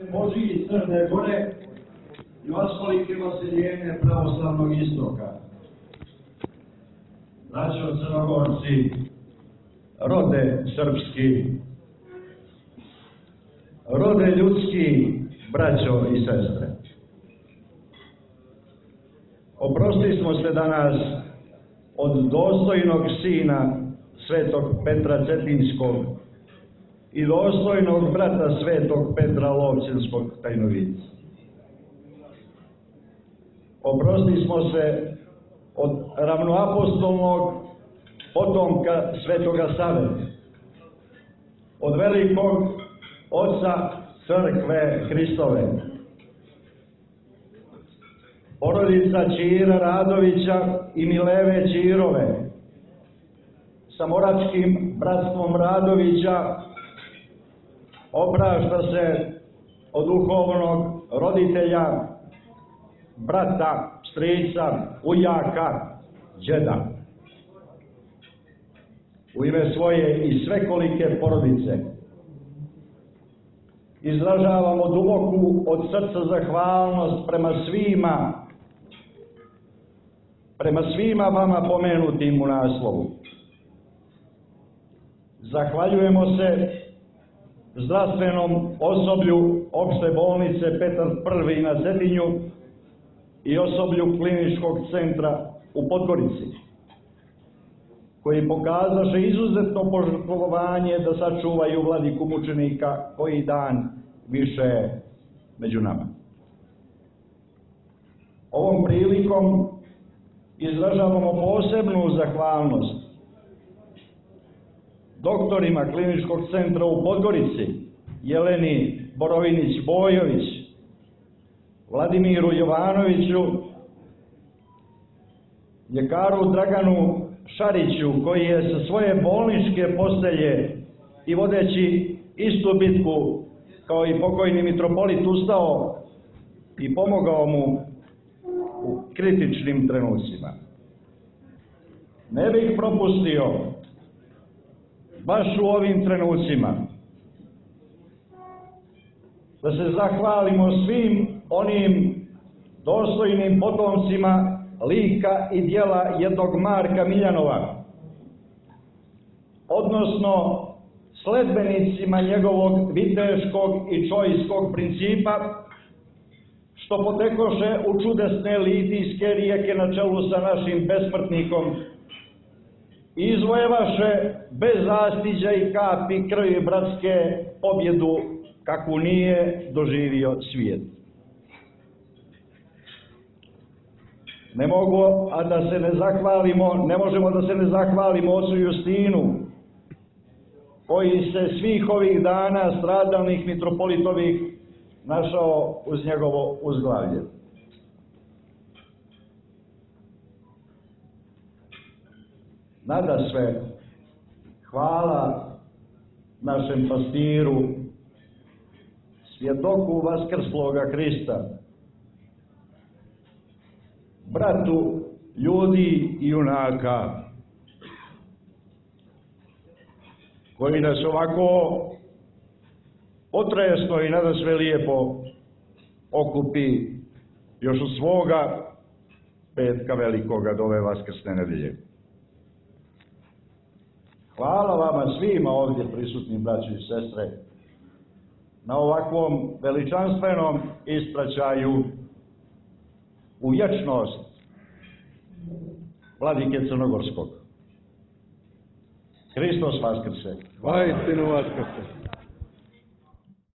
Božiji Crne Gore i oskolike vaseljene pravoslavnog istoka. Braćo Crnogorci, rode srpski, rode ljudski, braćo i sestre. Oprostismo se danas od dostojnog sina svetog Petra Cetinskog i dostojnog brata svetog Petra Lovćenskog Tajnovica. Oprostismo se od ravnoapostolnog potomka svetoga Save, od velikog oca crkve Hristove, porodica Ćira Radovića i Mileve Ćirove, sa moračkim bratstvom Radovića oprašta se od duhovnog roditelja, brata, strica, ujaka, đeda. U ime svoje i svekolike porodice izražavamo duboku od srca zahvalnost prema svima vama pomenutim u naslovu. Zahvaljujemo se zdravstvenom osoblju opšte bolnice Petar I na Cetinju i osoblju kliničkog centra u Podgorici, koji pokazaše izuzetno požrtvovanje da sačuvaju vladiku mučenika koji dan više među nama. Ovom prilikom izražavamo posebnu zahvalnost doktorima kliničkog centra u Podgorici, Jeleni Borovinić-Bojović, Vladimiru Jovanoviću, ljekaru Draganu Šariću, koji je sa svoje bolničke postelje i vodeći istu bitku kao i pokojni mitropolit ustao i pomogao mu u kritičnim trenucima. Ne bih propustio baš u ovim trenucima da se zahvalimo svim onim dostojnim potomcima lika i djela jednog Marka Miljanova, odnosno sledbenicima njegovog viteškog i čojskog principa, što potekoše u čudesne litijske rijeke na čelu sa našim besmrtnikom i izvojevaše bez zastiđa i kapi krvi bratske pobjedu kakvu nije doživio svijet. Ne možemo da se ne zahvalimo ocu Justinu, koji se svih ovih dana stradalnih mitropolitovih našao uz njegovo uzglavlje. Nadasve, hvala našem pastiru, svjedoku vaskrsloga Hrista, bratu ljudi i junaka, koji nas ovako potresno i nadasve lijepo okupi još u svoga petka velikoga do ove vaskrsne nedelje. Hvala vama svima ovdje prisutnim, braći i sestre, na ovakvom veličanstvenom ispraćaju u vječnost vladike Crnogorskog. Hristos vaskrse! Vaistinu vaskrse!